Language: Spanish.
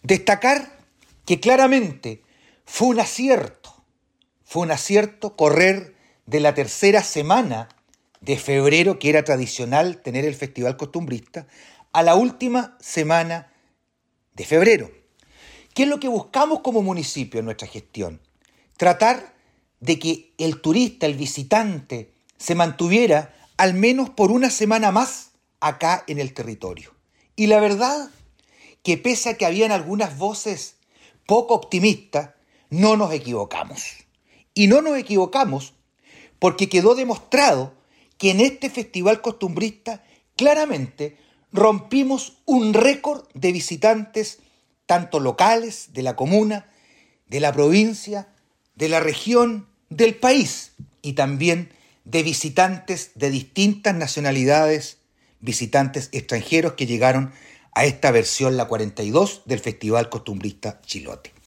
Destacar que claramente fue un acierto correr de la tercera semana de febrero, que era tradicional tener el Festival Costumbrista, a la última semana de febrero. ¿Qué es lo que buscamos como municipio en nuestra gestión? Tratar de que el turista, el visitante, se mantuviera al menos por una semana más acá en el territorio. Y la verdad que pese a que habían algunas voces poco optimistas, no nos equivocamos. Y no nos equivocamos porque quedó demostrado que en este Festival Costumbrista claramente rompimos un récord de visitantes, tanto locales, de la comuna, de la provincia, de la región, del país, y también de visitantes de distintas nacionalidades, visitantes extranjeros que llegaron a esta versión, la 42, del Festival Costumbrista Chilote.